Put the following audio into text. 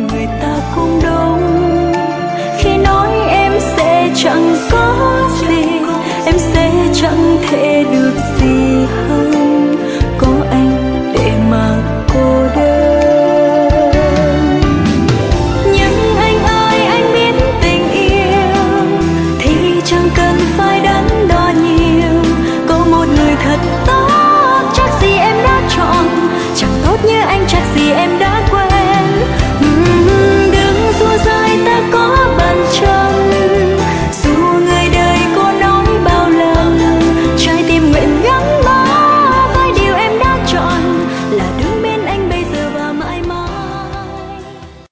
người ta cũng đúng. Khi nói em sẽ chẳng có gì, em sẽ chẳng thể được